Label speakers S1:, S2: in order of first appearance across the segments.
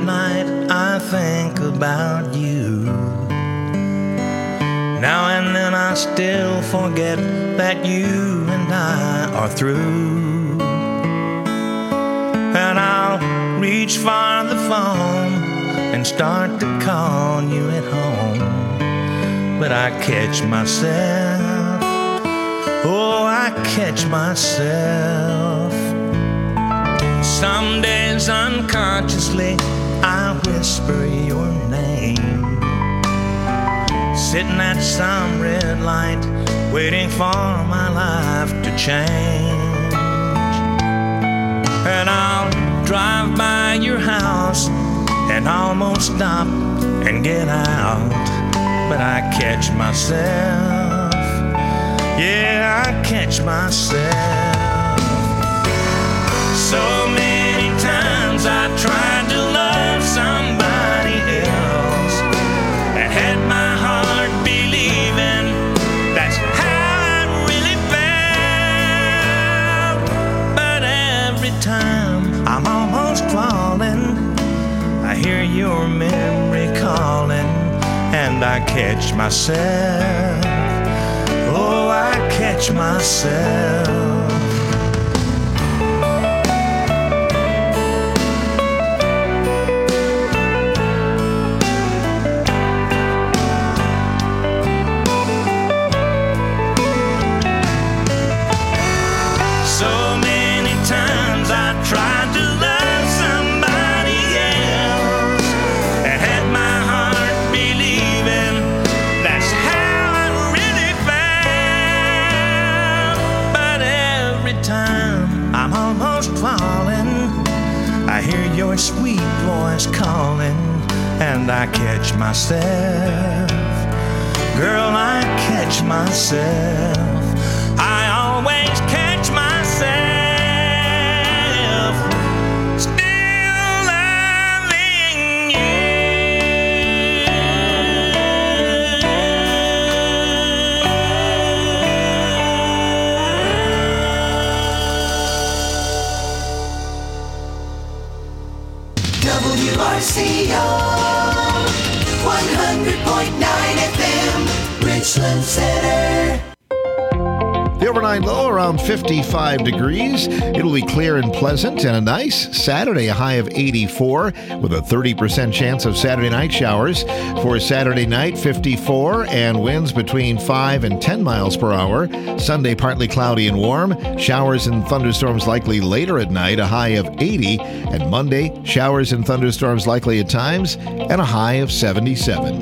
S1: night I think about you. Now and then I still forget that you and I are through. And I'll reach for the phone and start to call you at home. But I catch myself, oh, I catch myself. Some days unconsciously I whisper your name, sitting at some red light, waiting for my life to change. And I'll drive by your house and almost stop and get out. But I catch myself, yeah, I catch myself. So many times I tried to love somebody else and had my heart believing that's how it really felt. But every time I'm almost falling, I hear your memory calling, and I catch myself, oh, I catch myself. Tried to love somebody else and had my heart believing that's how it really felt. But every time I'm almost falling, I hear your sweet voice calling, and I catch myself, girl, I catch myself. I always catch myself.
S2: WRCO 100.9 FM, Richland Center.
S3: The overnight low around 55 degrees. It'll be clear and pleasant and a nice Saturday, a high of 84 with a 30% chance of Saturday night showers. For Saturday night, 54 and winds between 5 and 10 miles per hour. Sunday, partly cloudy and warm. Showers and thunderstorms likely later at night, a high of 80. And Monday, showers and thunderstorms likely at times and a high of 77.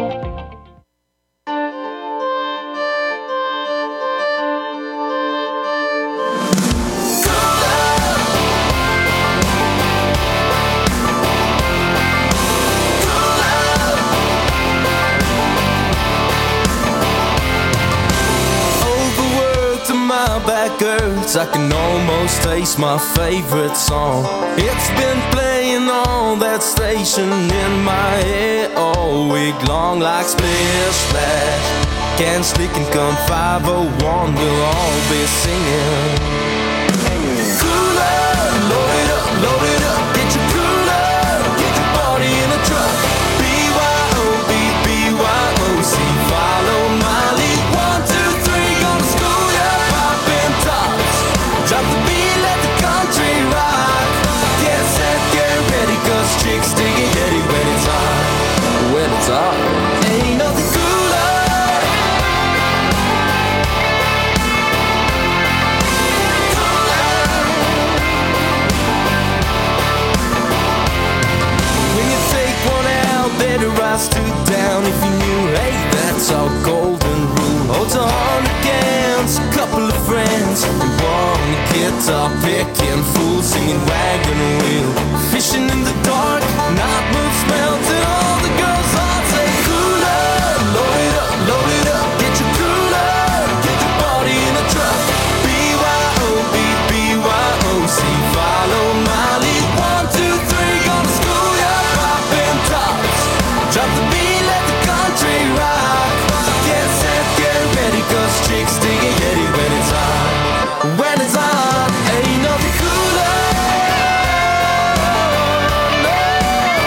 S4: I can almost taste my favorite song. It's been playing on that station in my head all week long, like Splish Splash. Can't Slick and Come 501, we'll all be singing. Cooler, load it up, get your cooler, get your party in a truck. BYOB, BYOC, follow my lead. 1, 2, 3, gonna school ya, poppin' tops. Drop the beat, let the country rock. Get set, get ready, cause chicks dig it heady when it's hot. When it's hot, ain't nothing cooler. When you take one out, better rise two down. If you knew, hey, that's our golden rule. Holds 100 cans, a couple of friends, and one guitar picking fool, singing wagon wheel. Fishing in the dark, night moves melting. All the girls all say cooler, load it up, get your cooler, get your party in a truck. BYOB, BYOC, follow my lead. 1, 2, 3, gonna school ya, poppin' tops. Drop the beat, let the country rock. Get set, get ready, cause chicks dig it heady when it's hot. When it's hot, ain't nothing cooler. No.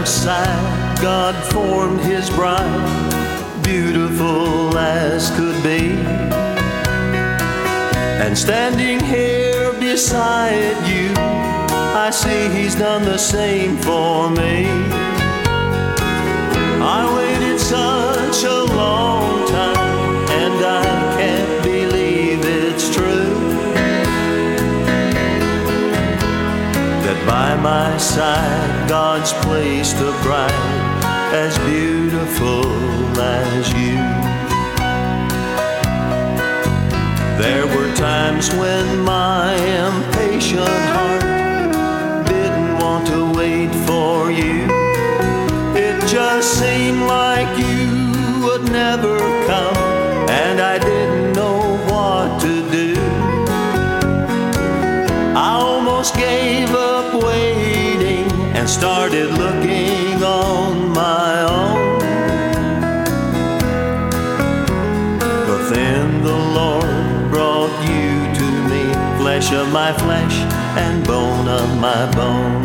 S5: side, God formed his bride, beautiful as could be. And standing here beside you, I see he's done the same for me. I waited such a long time, and I can't believe it's true, that by my side God's placed a bride as beautiful as you. There were times when my impatient heart didn't want to wait for you. It just seemed like you would never come, and I didn't know what to do. I almost gave up waiting and started looking on my own. But then the Lord brought you to me, flesh of my flesh and bone of my bone.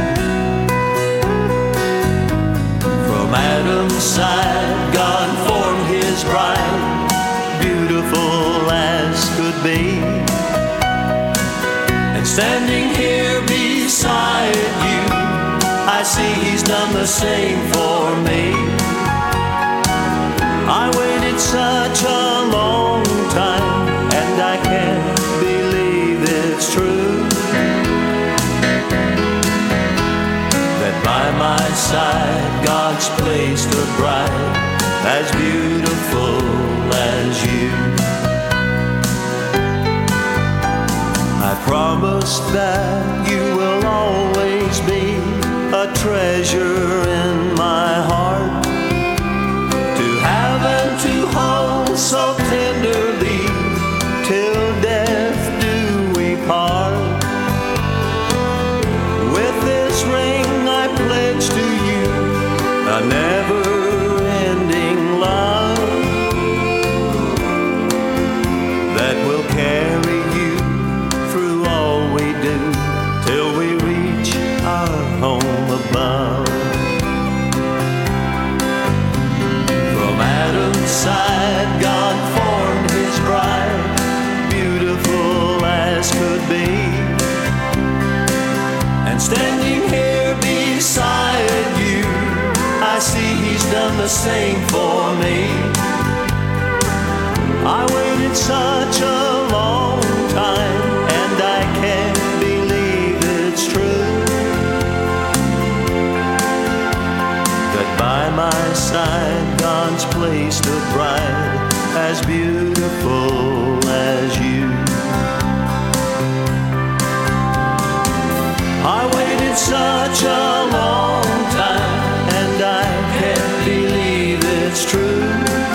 S5: From Adam's side, God formed his bride, beautiful as could be. And standing here beside you, I see he's done the same for me. I waited such a long time, and I can't believe it's true, that by my side God's placed a bride as beautiful as you. I promise that you will always be a treasure in my heart, to have and to hold so tenderly, till death do we part. With this ring I pledge to you a never-ending love that will carry you through all we do, till we reach our home above. From Adam's side, God formed his bride, beautiful as could be. And standing here beside you, I see he's done the same for me. I waited such a long time, and I can't believe it's true, that by my side God's placed a bride as beautiful as you. I waited such a long time, and I can't believe it's true,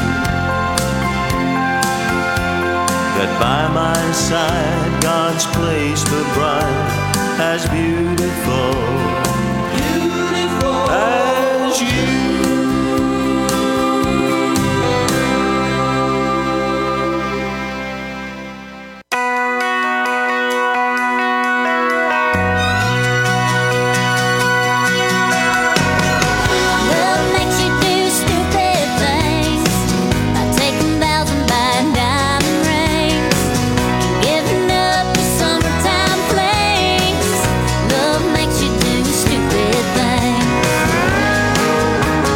S5: that by my side God's placed a bride as beautiful as you.
S6: Love makes you do stupid things, like taking vows and buying diamond rings, giving up the summertime flings. Love makes you do stupid things.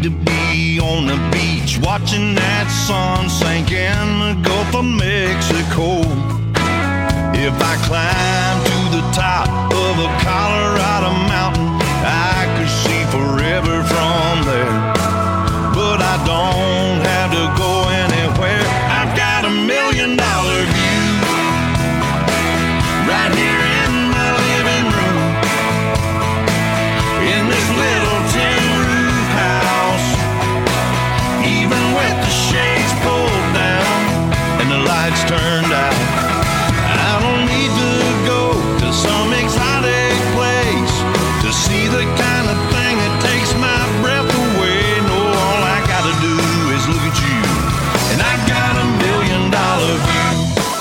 S1: to be on the beach, watching that sun sink in the Gulf of Mexico. If I climb to the top of a Colorado mountain, I could see forever from there. But I don't have to go anywhere. I've got $1 million view right here in my living room, in this little tin roof house. Even with the shades pulled down and the lights turned out, I don't need to go to some exotic place to see the kind of thing that takes my breath away. No, all I gotta do is look at you, and I've got $1 million view.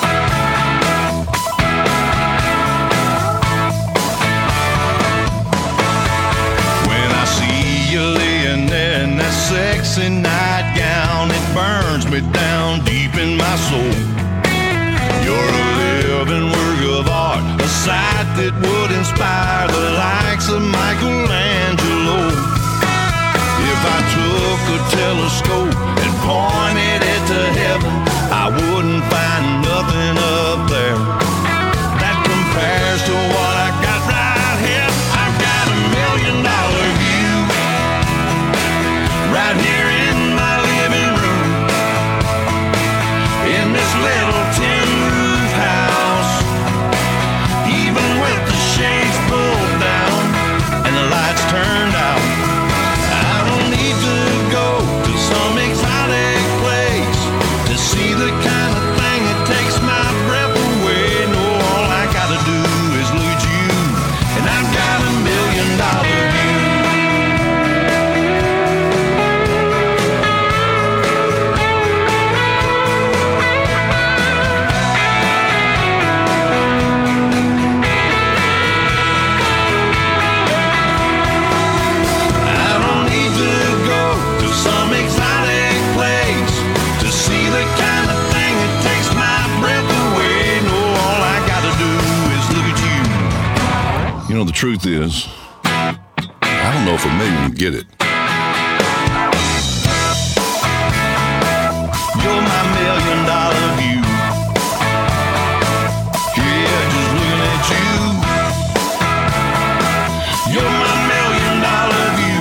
S1: When I see you laying there in that sexy nightgown, it burns me down deep in my soul. You're a living work of art, a sight that would inspire the likes of Michelangelo. If I took a telescope and pointed it to heaven, I wouldn't find nothing up there that compares to what I got right here. I've got $1 million view right here in my living room, in this little tin roof house. Even with the shades pulled down and the lights turned out, I don't need to go to some exotic place to see the kind of thing that takes my breath away. No, all I gotta do is look at you, and I've got $1 million view.
S7: You know, the truth is, I don't know if $1 million would get it.
S1: You're my $1 million view. Yeah, just looking at you. You're my $1 million view.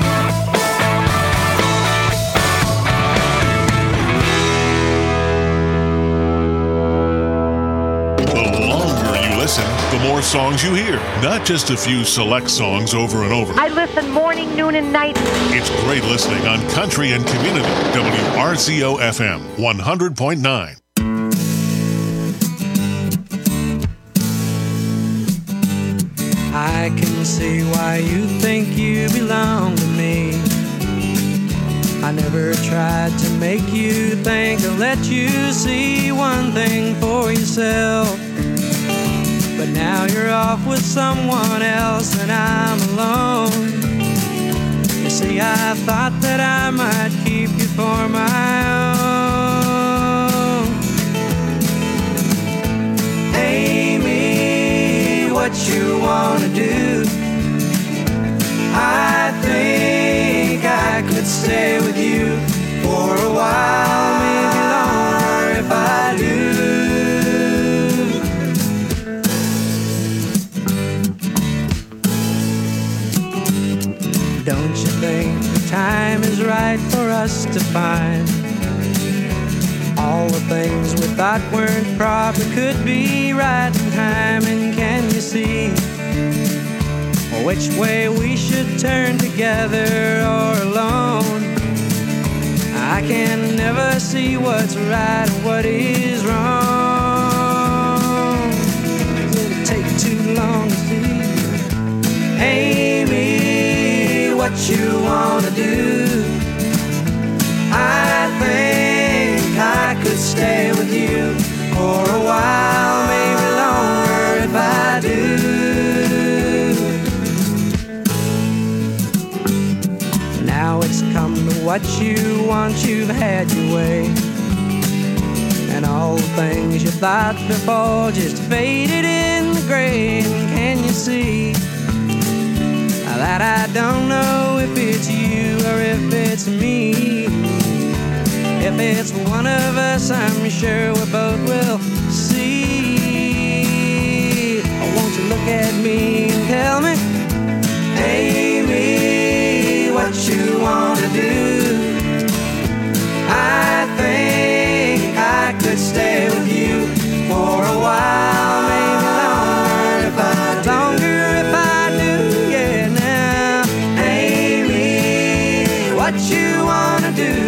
S8: The longer you listen, the more songs you hear. Not just a few select songs over and over.
S9: I listen morning, noon, and night.
S8: It's great listening on Country and Community. WRCO FM 100.9.
S10: I can see why you think you belong to me. I never tried to make you think or let you see one thing for yourself. But now you're off with someone else and I'm alone. You see, I thought that I might keep you for my own. Amy, what you wanna do? I think I could stay with you for a while, maybe longer if I do. Don't you think the time is right for us to find all the things we thought weren't proper could be right in time? And can you see which way we should turn, together or alone? I can never see what's right and what is wrong. It'll take too long to see. Amy, what you wanna do? I think I could stay with you for a while, maybe longer if I do. Now it's come to what you want, you've had your way, and all the things you thought before just faded in the gray. And can you see that I don't know if it's you or if it's me. If it's one of us, I'm sure we both will see. Won't you look at me and tell me, Amy, what you want to do? I think I could stay with you for a while, maybe longer if I do, yeah. Now, Amy, what you want to do?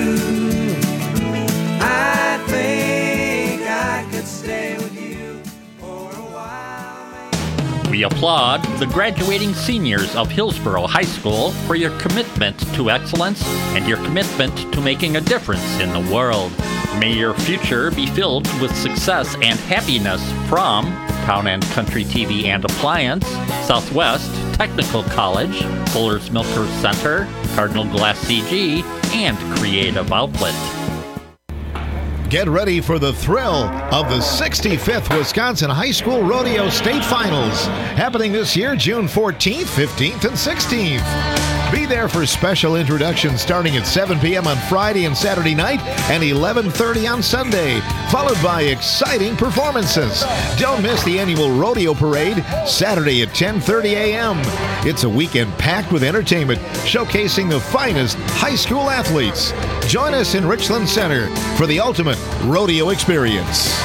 S10: I think I could stay with you for a while.
S11: We applaud the graduating seniors of Hillsborough High School for your commitment to excellence and your commitment to making a difference in the world. May your future be filled with success and happiness from Town and Country TV and Appliance, Southwest Technical College, Fuller's Milker Center, Cardinal Glass CG, and Creative Outlet.
S3: Get ready for the thrill of the 65th Wisconsin High School Rodeo State Finals, happening this year, June 14th, 15th, and 16th. Be there for special introductions starting at 7 p.m. on Friday and Saturday night and 11:30 on Sunday, followed by exciting performances. Don't miss the annual rodeo parade, Saturday at 10:30 a.m. It's a weekend packed with entertainment, showcasing the finest high school athletes. Join us in Richland Center for the ultimate rodeo experience.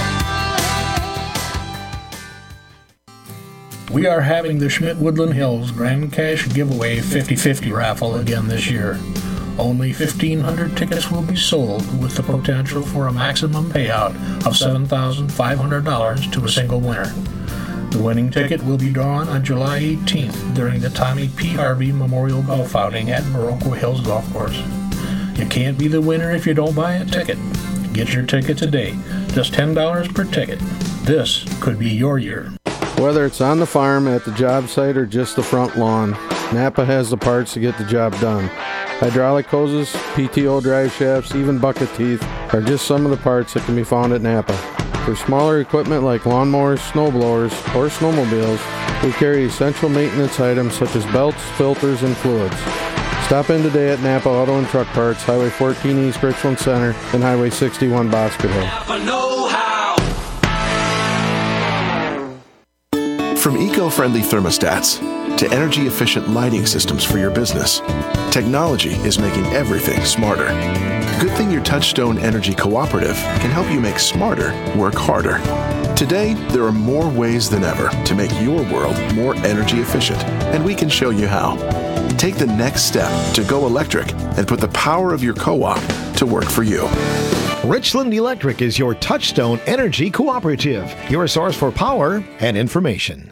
S12: We are having the Schmidt Woodland Hills Grand Cash Giveaway 50-50 raffle again this year. Only 1,500 tickets will be sold, with the potential for a maximum payout of $7,500 to a single winner. The winning ticket will be drawn on July 18th during the Tommy P. Harvey Memorial Golf Outing at Baroque Hills Golf Course. You can't be the winner if you don't buy a ticket. Get your ticket today, just $10 per ticket. This could be your year.
S13: Whether it's on the farm, at the job site, or just the front lawn, Napa has the parts to get the job done. Hydraulic hoses, PTO drive shafts, even bucket teeth are just some of the parts that can be found at Napa. For smaller equipment like lawnmowers, snowblowers, or snowmobiles, we carry essential maintenance items such as belts, filters, and fluids. Stop in today at Napa Auto and Truck Parts, Highway 14 East Richland Center, and Highway 61 Bosque Hill.
S14: From eco-friendly thermostats to energy-efficient lighting systems for your business, technology is making everything smarter. Good thing your Touchstone Energy Cooperative can help you make smarter work harder. Today, there are more ways than ever to make your world more energy efficient, and we can show you how. Take the next step to go electric and put the power of your co-op to work for you.
S3: Richland Electric is your Touchstone Energy Cooperative, your source for power and information.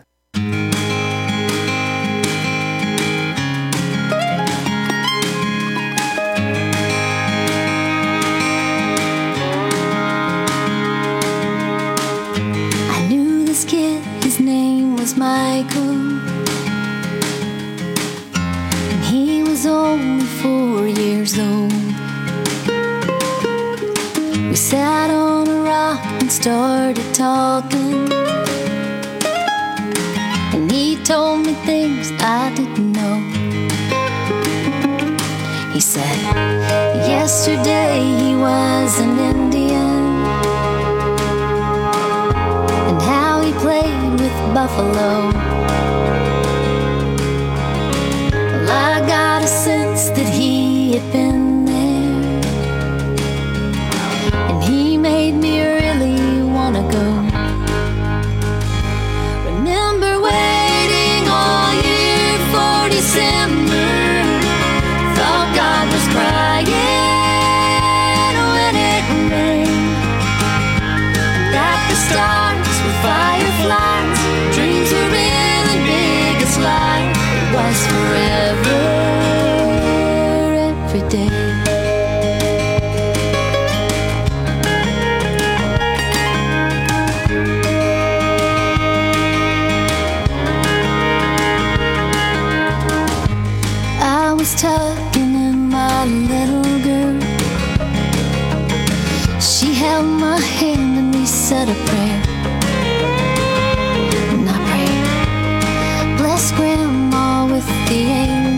S6: I knew this kid, his name was Michael, and he was only 4 years old. We sat on a rock and started talking, and he told me things I didn't know. He said, yesterday he was an Indian, and how he played with buffalo. Well, I got a sense that he had been there, and he made me really wanna go. Remember waiting all year for December, thought God was crying when it rained, and that the stars were fireflies, dreams were real and big as life. It was forever, every day. I was tucking in my little girl. She held my hand and we said a prayer. And I prayed, bless Grandma with the angels.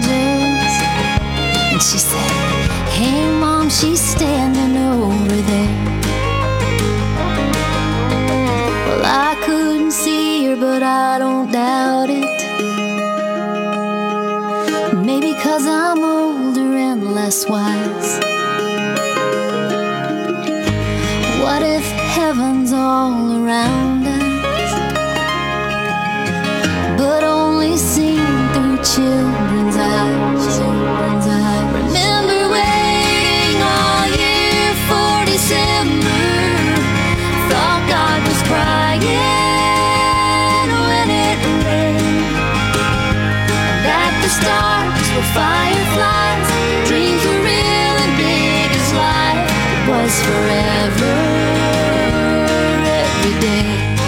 S6: she's standing over there. Well, I couldn't see her, but I don't doubt it. Maybe 'cause I'm older and less wise. What if heaven's all around us, but only seen through children's eyes? Remember waiting all year for December. Thought God was crying when it rained. That the stars were fireflies, dreams were real and big as life. It was forever, every day.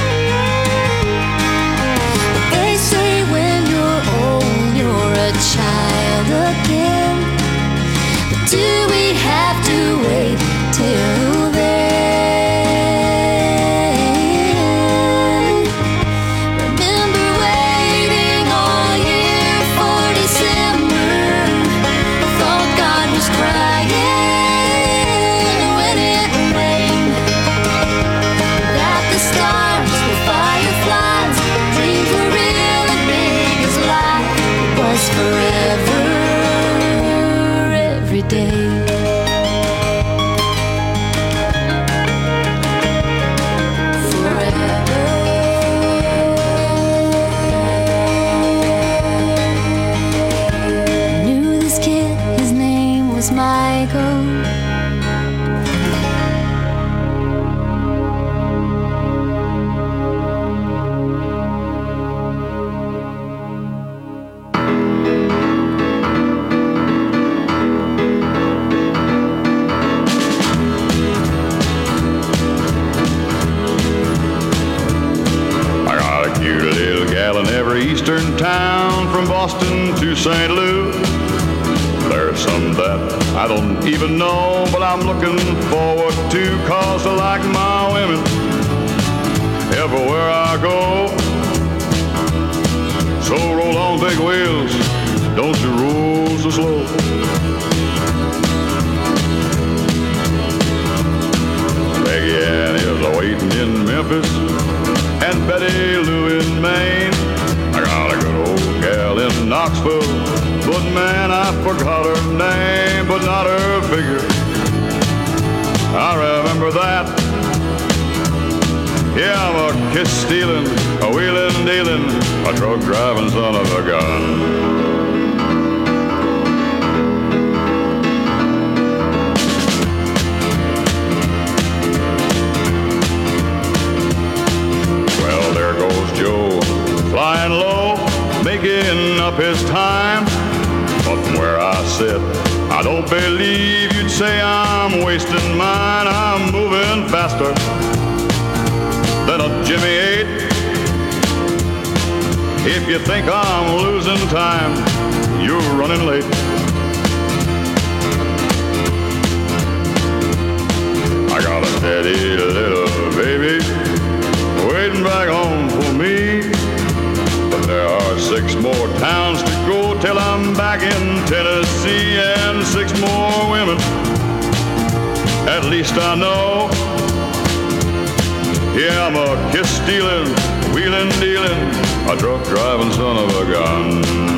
S6: But they say when you're old, you're a child again. But do we have to wait till then? Remember waiting all year for December. Thought God was crying when it rained. That the stars were fireflies, dreams were real and big as life. It was forever, every day. Knew this kid, his name was Michael.
S15: I got a cute little gal in every eastern town, from Boston to St. Louis. There's some that I don't even know, but I'm looking forward to, 'cause I like my women everywhere I go. So roll on big wheels, don't you roll so slow. Peggy Ann is waiting in Memphis, and Betty Lou in Maine. I got a good old gal in Knoxville, but man, I forgot her name, but not her figure. I remember that. Yeah, I'm a kiss-stealing, a wheeling-dealing, a truck-driving son of a gun. Well, there goes Joe, flying low, making up his time. But from where I sit, I don't believe you'd say I'm wasting mine. I'm moving faster than a Jimmy 8. If you think I'm losing time, you're running late. I got a steady little baby waiting back home for me. But there are 6 more towns to go till I'm back in Tennessee, and 6 more women, at least I know. Yeah, I'm a kiss-stealing, wheeling-dealing, a truck-driving son of a gun.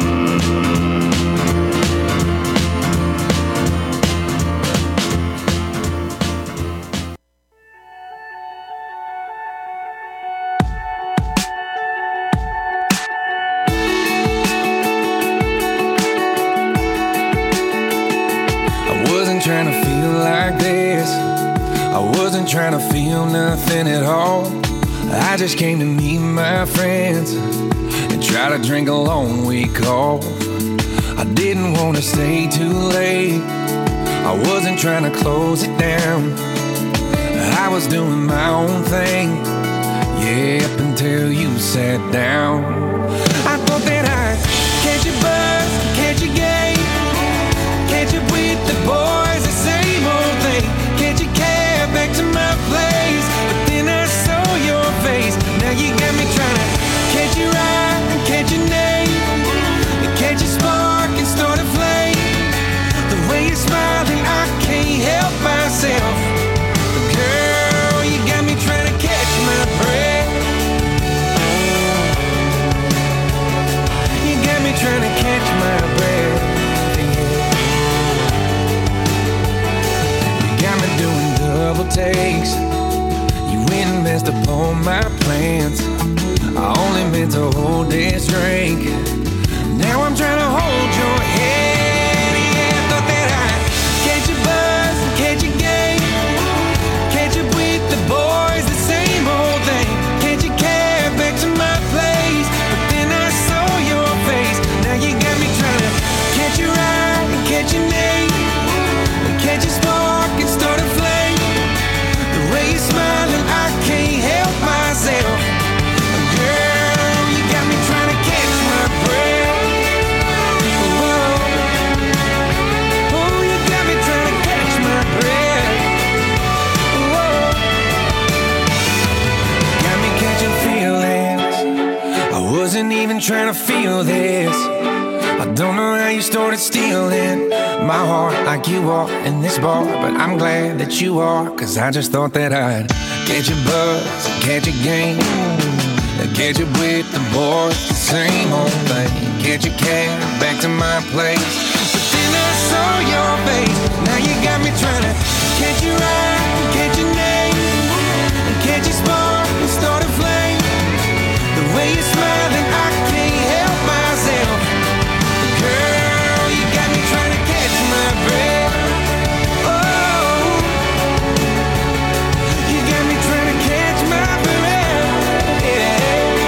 S16: Trying to feel like this. I wasn't trying to feel nothing at all. I just came to meet my friends and try to drink a long week off. I didn't want to stay too late. I wasn't trying to close it down. I was doing my own thing, yeah, up until you sat down. I thought that I'd catch a buzz, catch a game, catch up with the boys, the same old thing. Catch a cab back to my place, but then I saw your face. Now you got me trying to catch your eye and catch your name, and catch a spark and start a flame. The way you're smiling, I can't help my plans. I only meant to hold this drink. Now I'm trying to hold your hand. Yeah, I thought that I'd catch a buzz and catch a game. Catch up with the boys, the same old thing. Catch a cab back to my place. But then I saw your face. Now you got me trying to catch your eye and catch your name. Catch a spark and start a flame. The way you're smiling, I can't help myself. Girl, you got me trying to catch my breath. Whoa. Oh, you got me trying to catch my breath. Whoa. Got me catching feelings. I wasn't even trying to feel this. I don't know how you started stealing my heart like you are in this bar, but I'm glad that you are, cause I just thought that I'd catch a buzz, catch a game, catch up with the boys, the same old thing, catch a cab back to my place. But then I saw your face. Now you got me trying to catch your eye, catch your name, catch a spark and start a flame. The way you're smiling, I can't help myself. Girl, you got me trying to catch my breath. Oh, you got me trying to catch my breath. Yeah.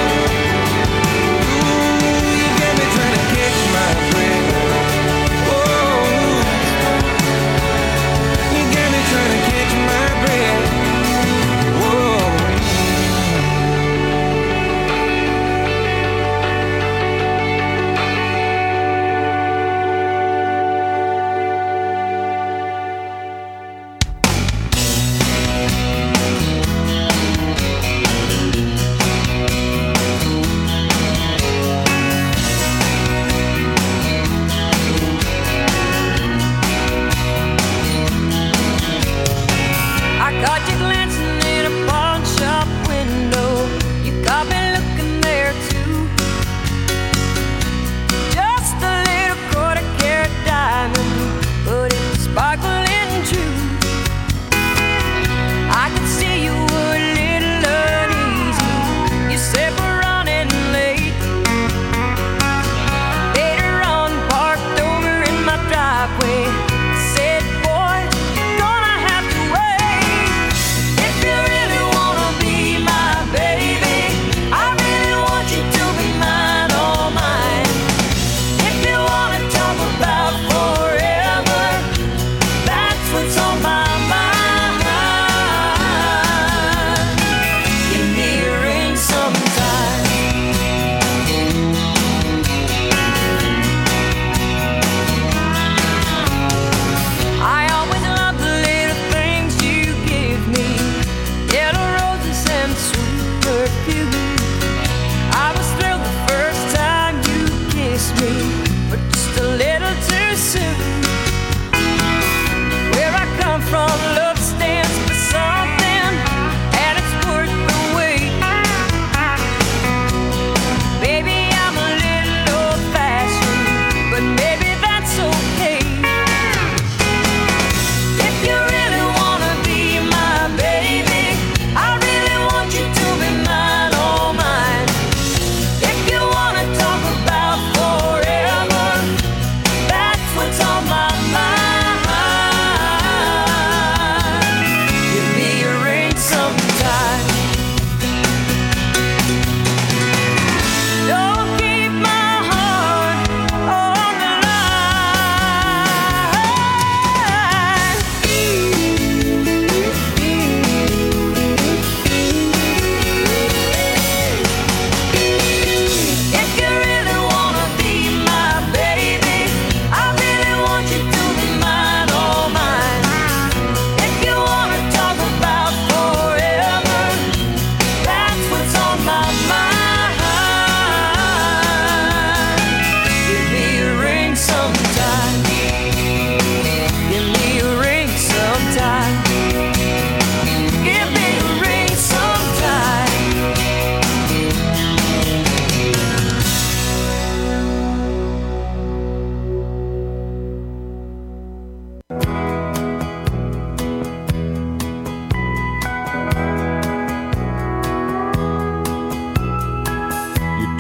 S16: Ooh, you got me trying to catch my breath. Oh,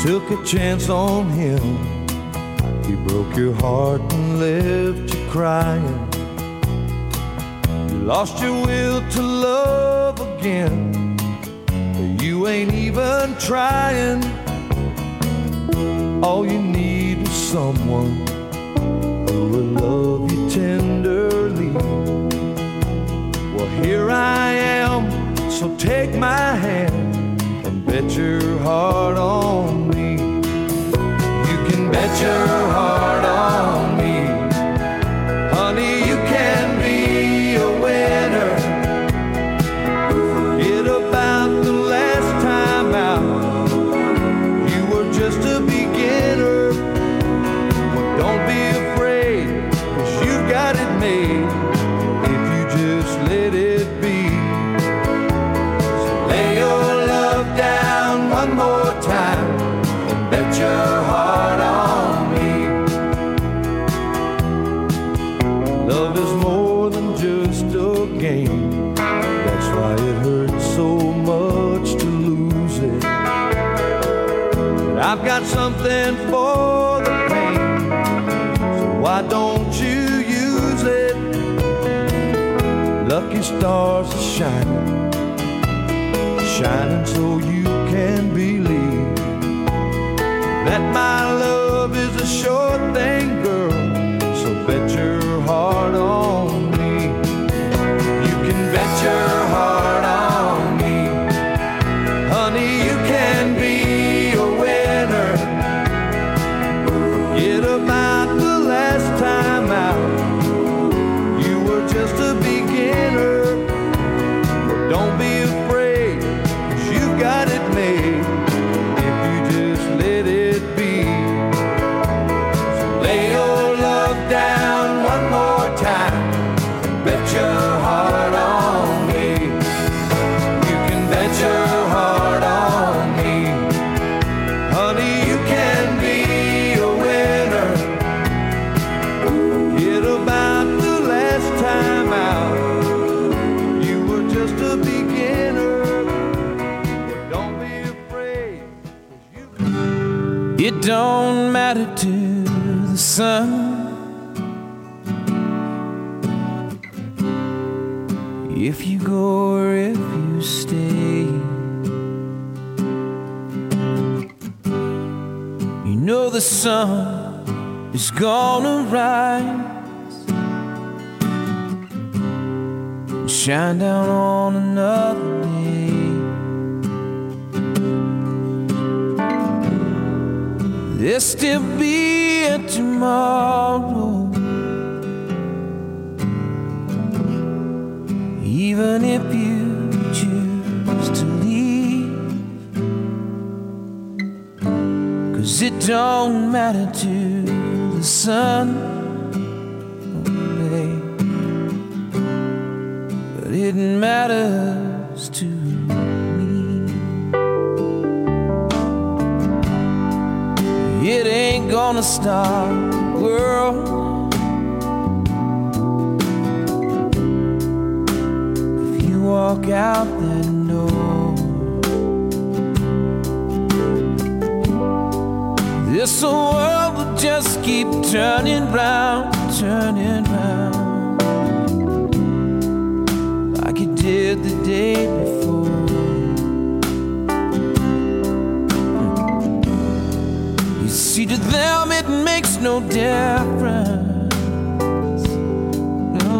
S17: took a chance on him. He broke your heart and left you crying. You lost your will to love again. You ain't even trying. All you need is someone who will love you tenderly. Well, here I am, so take my hand and bet your heart on me. You can bet your heart on me. Honey, you can be a winner. Forget about the last time out. You were just a beginner. Well, don't be afraid, 'cause you've got it made if you just let it be. So lay your love down one more time and bet your heart on me. Love is more than just a game. That's why it hurts so much to lose it. But I've got something for the pain, so why don't you use it? Lucky stars are shining, shining so you can believe that my love is a sure thing, girl. So bet your heart on me. You can bet your heart on me. Honey, you can be a winner. Forget about the last time out. You were just a beginner. But don't be afraid, 'cause you've got it made if you just let it be. So lay your love down one more time and bet your heart on me. You can bet your heart on me. Honey, you can be a winner. Forget about the last time out. You were just a beginner. But don't be afraid.
S16: It don't matter to the sun if you go or if you stay. You know the sun is gonna rise and shine down on another day. There'll still be a tomorrow, even if you choose to leave. 'Cause it don't matter to the sun, babe, but it matters to me. It ain't gonna stop the world if you walk out that door. This world will just keep turning round, turning round, like it did the day before. You see, to them it makes no difference. No,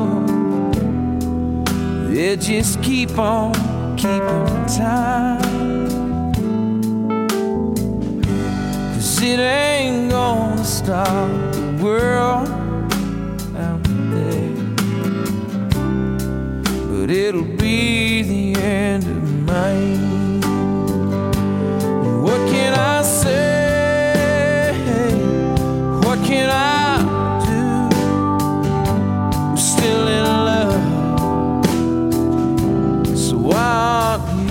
S16: they just keep on keeping time. 'Cause it ain't gonna stop the world out there, but it'll be the end of mine. What can I say? What can I do? I'm still in love, so why aren't you?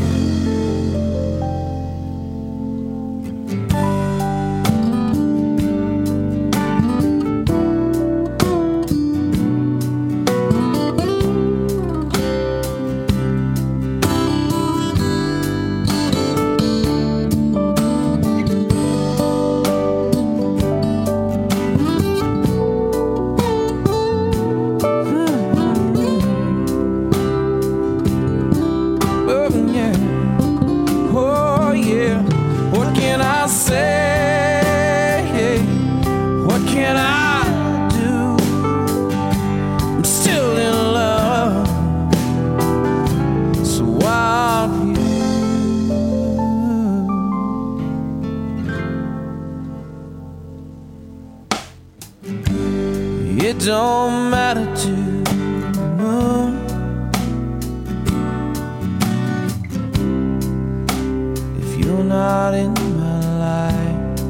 S4: out in my life.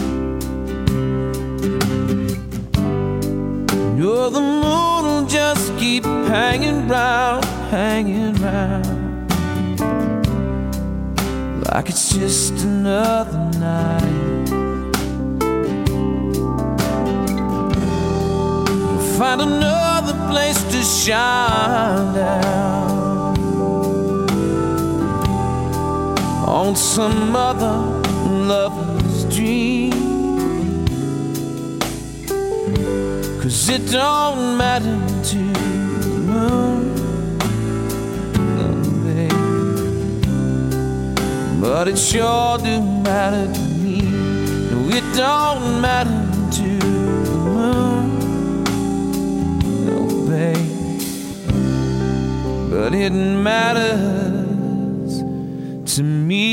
S4: You're the moon will just keep hanging round, like it's just another night. You'll find another place to shine down on some other lover's dream. 'Cause it don't matter to the moon, babe, but it sure do matter to me. No, it don't matter to the moon, no, babe, but it matters to me.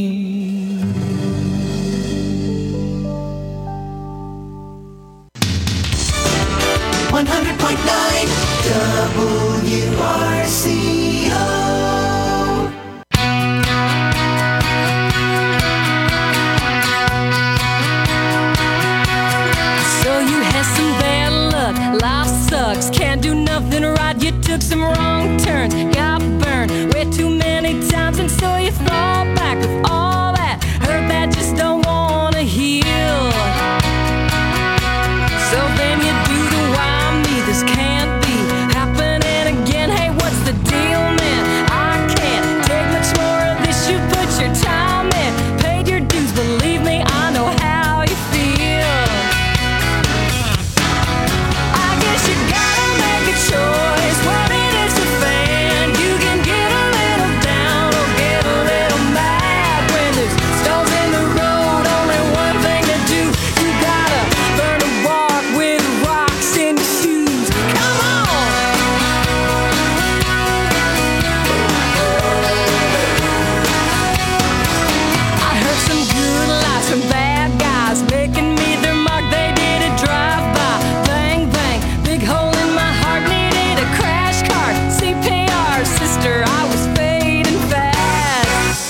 S2: 100.9 WRCO.
S18: So you had some bad luck, life sucks, can't do nothing right. You took some wrong turns, got burned way too many times, and so you fall back with all that hurt that just don't wanna heal. So then you do the why me, this can't be happening again. Hey, what's the deal, man? I can't take much more of this. You put your time in, paid your dues, believe me, I know how you feel. I guess you gotta make a choice when it is a fan. You can get a little down or get a little mad when there's stones in the road. Only one thing to do, you gotta learn to walk with rocks in your shoes. Come on. I heard some good lies from bad guys making me their mark. They did a drive-by, bang bang, big hole in my heart, needed a crash cart, CPR, sister, I was fading fast.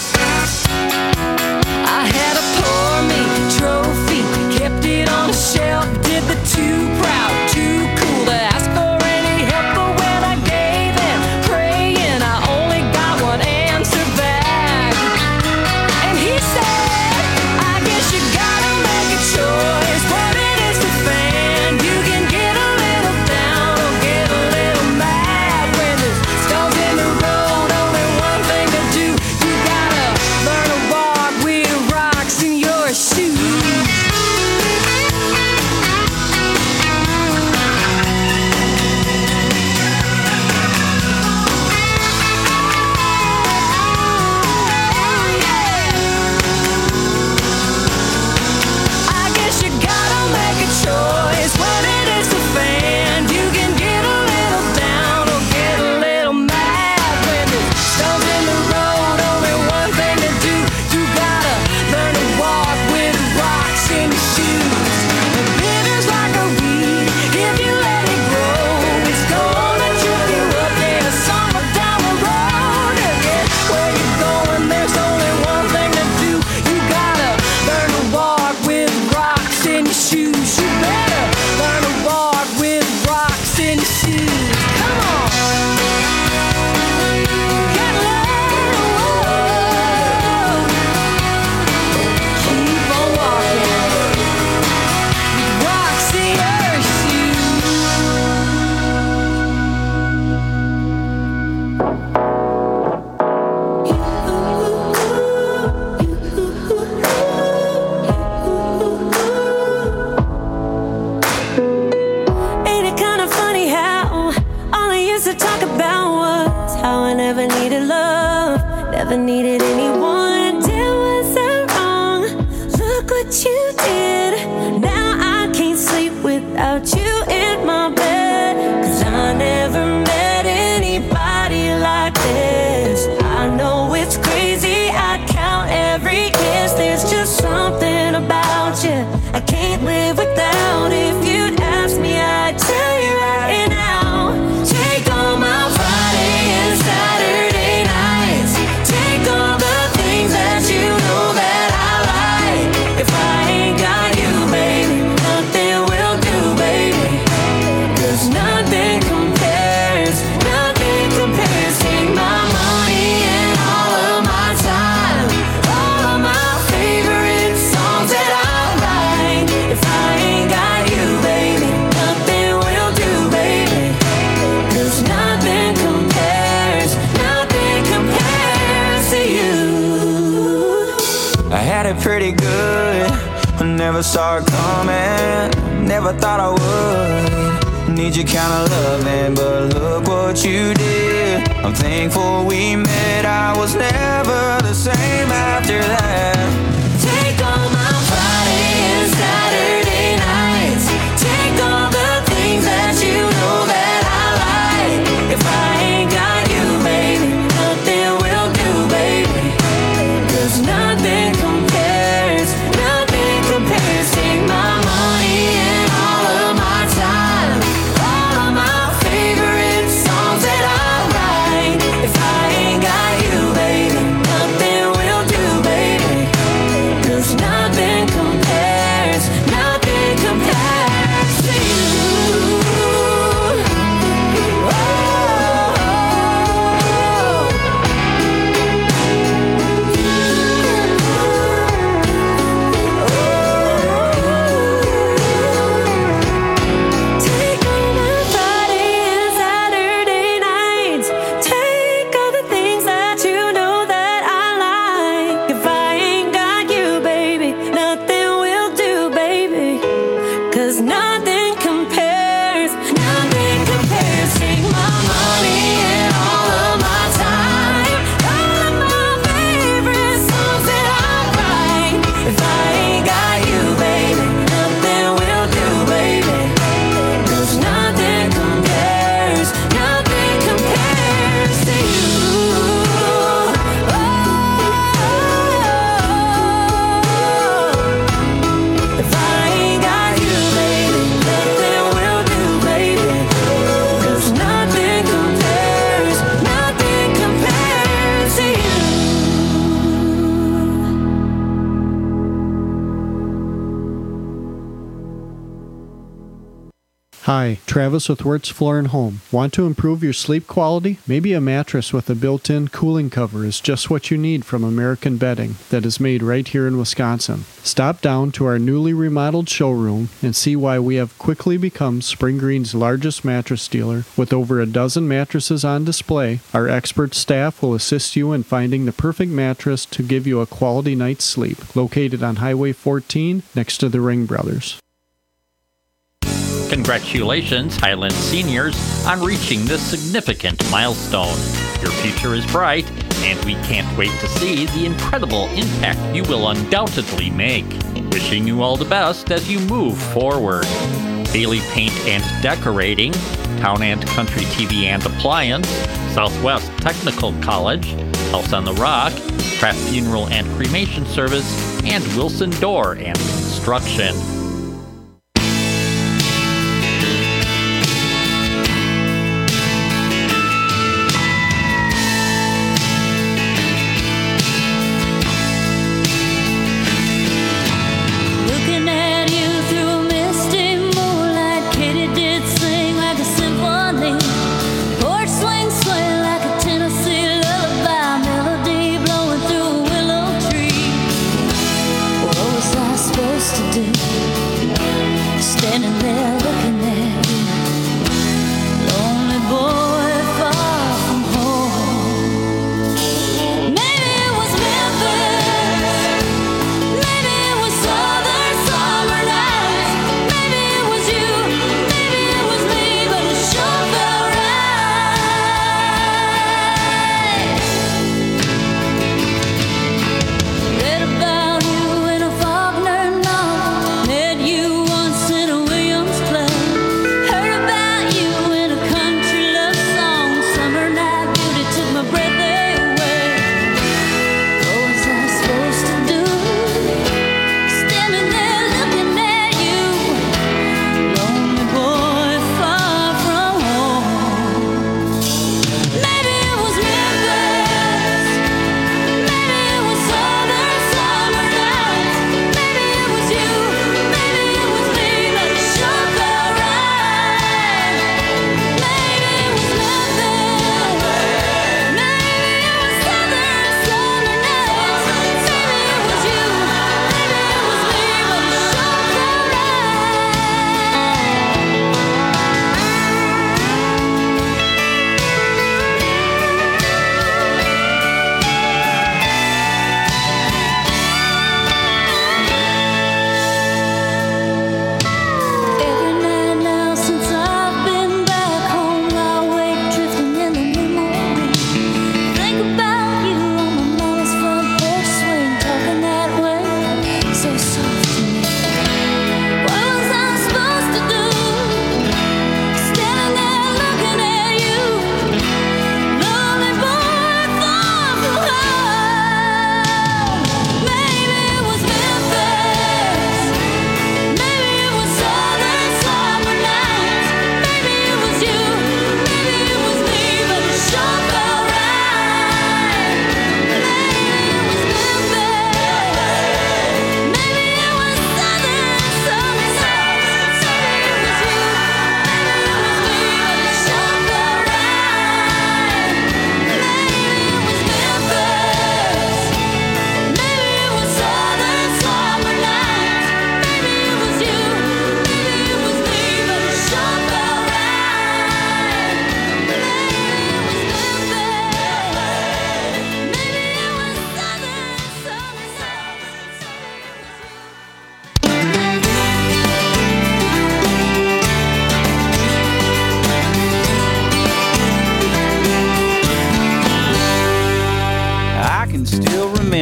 S18: I had a poor me trophy, kept it on a shelf, did the too proud, too cool to ask for any help, but when I gave in, praying, I only got one answer back. And he said, I guess you gotta make a choice when it is a fan. You can get a little down or get a little mad when there's stones in the road. Only one thing to do, you gotta learn to walk with rocks in your shoes. I guess you gotta make a choice when it is a fan. You can get a little down or get a little mad when there's stones in the road. Only one thing to do, you gotta learn to walk with rocks in your shoes. And bitter's like a weed, if you let it grow, it's gonna trip you up there somewhere down the road. To get where you're going, there's only one thing to do, you gotta learn to walk with rocks in your shoes. You better learn to walk with rocks in your shoes. Come on. You gotta learn to walk. Keep on walking with rocks in your shoes. Ain't it kind of funny how all I used to talk about was how I never needed love, never needed anyone. Did was I wrong? Look what you did. Now I can't sleep without you in my bed. 'Cause I never met anybody like this. I know it's crazy, I count every kiss. There's just something about you I can't live without. If you'd ask me, I'd tell you right now. Take all my Friday and Saturday nights, take all the
S4: pretty good. I never saw it coming, never thought I would need your kind of loving, but look what you did. I'm thankful we met, I was never the same after that. Take all my Friday and Saturday nights, take all the things that you know that I like. If I ain't got you, baby, nothing will do, baby. 'Cause nothing compares, nothing compares. Take my money and all of my time, all of my favorite songs that I write. If I ain't got you, baby, nothing will do, baby. 'Cause nothing compares, nothing compares to you. Take all my Friday and Saturday nights, take all the things that you know that I like. If I ain't got you, baby, nothing will do, baby. 'Cause nothing compares, nothing compares. Take my money and all of my time, all of my favorite songs that I write. If I ain't got you, baby, nothing will do, baby. 'Cause nothing compares, nothing compares to you. If I ain't got you, baby, nothing will do, baby. 'Cause nothing compares, nothing compares to you.
S19: Hi, Travis with Wirtz Floor and Home. Want to improve your sleep quality? Maybe a mattress with a built-in cooling cover is just what you need from American Bedding that is made right here in Wisconsin. Stop down to our newly remodeled showroom and see why we have quickly become Spring Green's largest mattress dealer. With over a dozen mattresses on display, our expert staff will assist you in finding the perfect mattress to give you a quality night's sleep. Located on Highway 14 next to the Ring Brothers.
S11: Congratulations, Highland seniors, on reaching this significant milestone. Your future is bright, and we can't wait to see the incredible impact you will undoubtedly make. Wishing you all the best as you move forward. Bailey Paint and Decorating, Town and Country TV and Appliance, Southwest Technical College, House on the Rock, Craft Funeral and Cremation Service, and Wilson Door and Construction.
S6: Looking at you through misty moonlight, Katie did sing like a symphony. Porch swing, swing like a Tennessee lullaby, melody blowing through a willow tree. What was I supposed to do?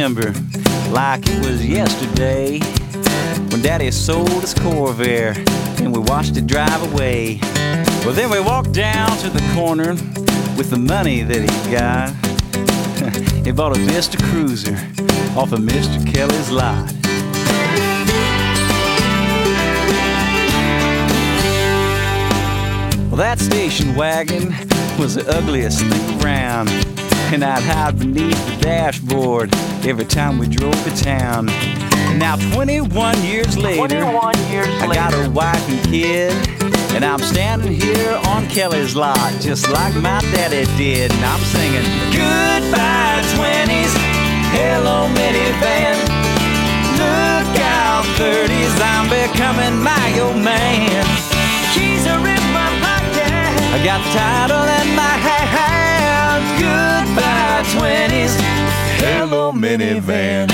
S20: remember like it was yesterday when Daddy sold his Corvair and we watched it drive away. Well, then we walked down to the corner with the money that he got. He bought a Vista Cruiser off of Mr. Kelly's lot. Well, that station wagon was the ugliest thing around, and I'd hide beneath the dashboard every time we drove to town. Now 21 years later, I got a wife and kid, and I'm standing here on Kelly's lot just like my daddy did. And I'm singing, goodbye 20s, hello minivan, look out 30s, I'm becoming my old man. Keys are in my pocket, I got the title in my hand. Goodbye 20s, hello minivan.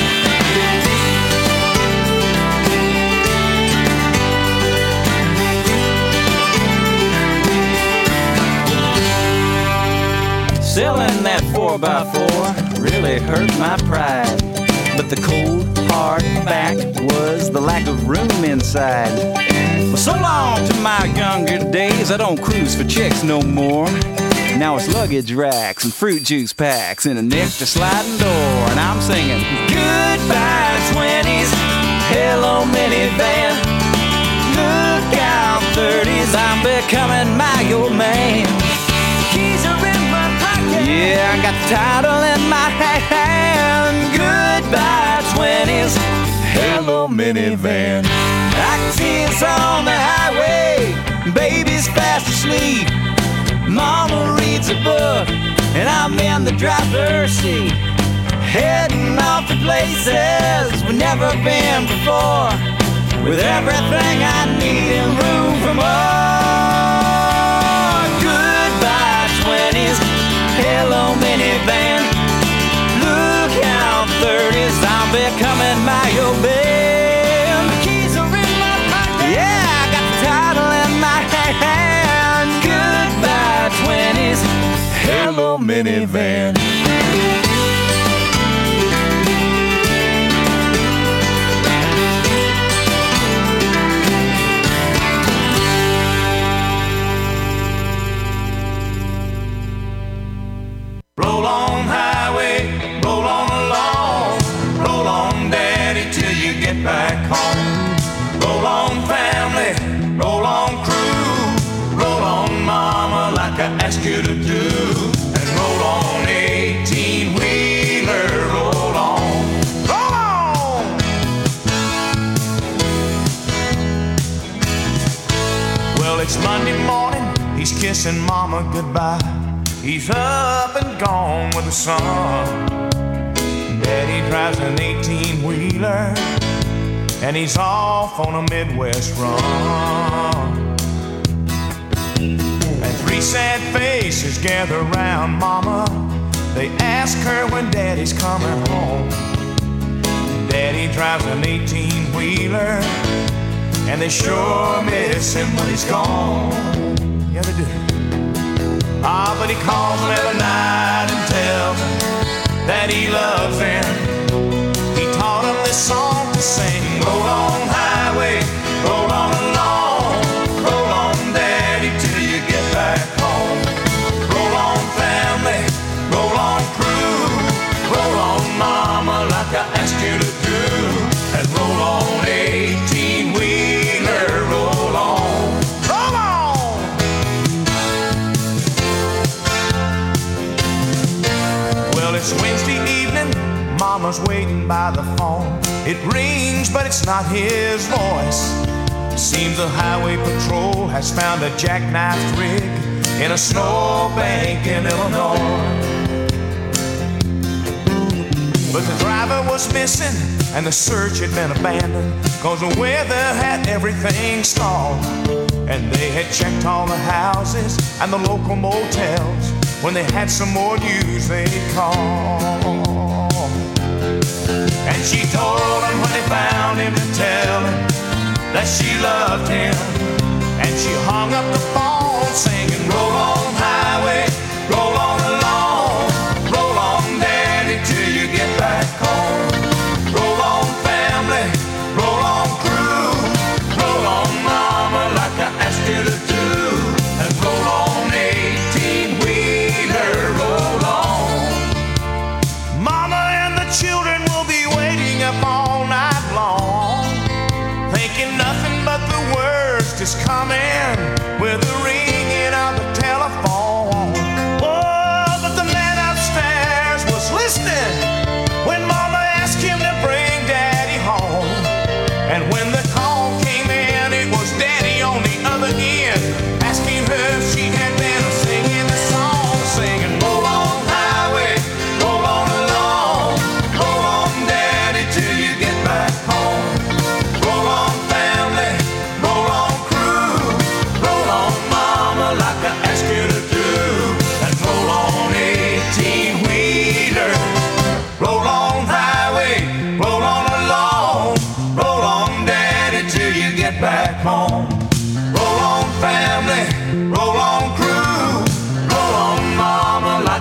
S20: Selling that 4x4 really hurt my pride, but the cold, hard fact was the lack of room inside. Well, so long to my younger days, I don't cruise for chicks no more. Now it's luggage racks and fruit juice packs and an extra sliding door. And I'm singing, goodbye 20s, hello minivan, look out 30s, I'm becoming my old man. Keys are in my pocket, yeah, I got the title in my hand. Goodbye 20s, hello minivan. I can see us on the highway, baby's fast asleep. Mama reads a book, and I'm in the driver's seat, heading off to places we've never been before, with everything I need and room for more. Goodbye 20s, hello minivan, look out 30s, I'm becoming my old man. The keys are in my pocket, yeah, I got the title in my hand. Goodbye 20s, hello minivan.
S1: Roll on highway, roll on along, roll on daddy till you get back home. Roll on family, roll on crew, roll on mama like I asked you to do, and roll on 18-wheeler, roll on, roll on. Well, it's Monday morning, he's kissing mama goodbye. He's up and gone with the sun. Daddy drives an 18-wheeler, and he's off on a Midwest run. And three sad faces gather round mama. They ask her when daddy's coming home. Daddy drives an 18-wheeler, and they sure miss him when he's gone. Yeah, they do. Ah, but he calls them every night and tells them that he loves them. He taught them this song to sing. Roll on highway, roll on along, roll on daddy till you get back home. Roll on family, roll on crew, roll on mama like I asked you to do, and roll on 18-wheeler, roll on, roll on. Well, it's Wednesday evening, mama's waiting by the phone. It rings, but it's not his voice. Seems the highway patrol has found a jackknifed rig in a snowbank in Illinois. But the driver was missing, and the search had been abandoned, 'cause the weather had everything stalled. And they had checked all the houses and the local motels. When they had some more news, they'd call. And she told him when they found him to tell him that she loved him. And she hung up the phone singing, roll on highway, roll on along, roll on daddy till you get back home.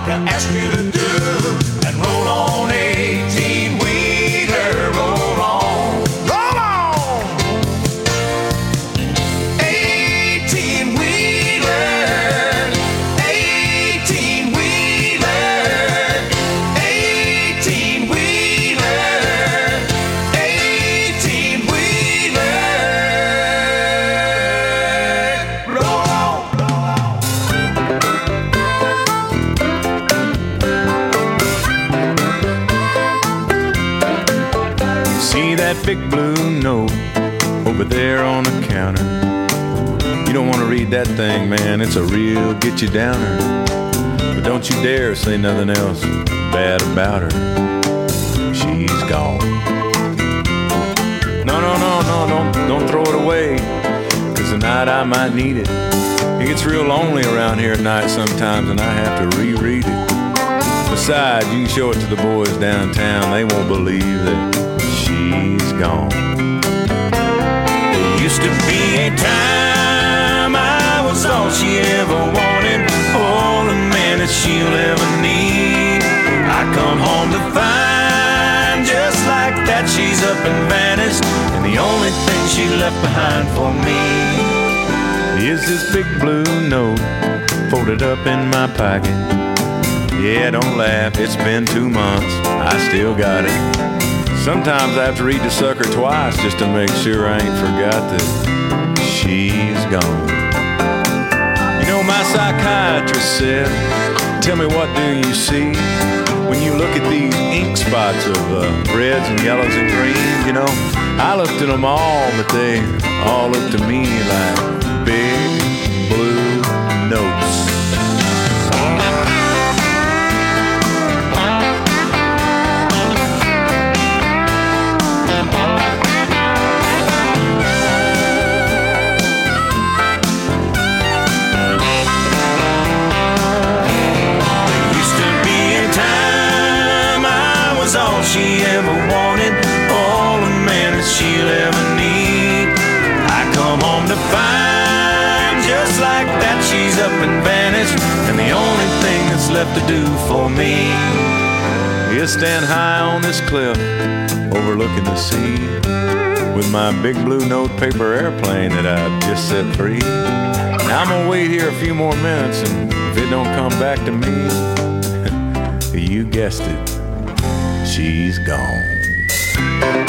S1: to ask you to do. And roll on, 18-wheeler, roll on. Roll on! 18-wheeler, 18-wheeler, 18-wheeler, 18-wheeler, roll on.
S21: See that big blue note over there on the counter? You don't want to read that thing, man. It's a real get you downer. But don't you dare say nothing else bad about her. She's gone. No, don't throw it away, 'cause tonight I might need it. It gets real lonely around here at night sometimes, and I have to reread it. Besides, you can show it to the boys downtown. They won't believe that she's gone.
S1: There used to be a time I was all she ever wanted, all the man that she'll ever need. I come home to find just like that she's up and vanished, and the only thing she left behind for me
S21: is this big blue note folded up in my pocket. Yeah, don't laugh, it's been 2 months, I still got it. Sometimes I have to read the sucker twice just to make sure I ain't forgot that she's gone. You know, my psychiatrist said, tell me, what do you see when you look at these ink spots of reds and yellows and greens? You know, I looked at them all, but they all look to me like big blue notes.
S1: She ever wanted, all the man that she'll ever need. I come home to find just like that she's up and vanished, and the only thing that's left to do for me
S21: is stand high on this cliff overlooking the sea with my big blue note paper airplane that I just set free. Now I'm gonna wait here a few more minutes, and if it don't come back to me, you guessed it, she's gone.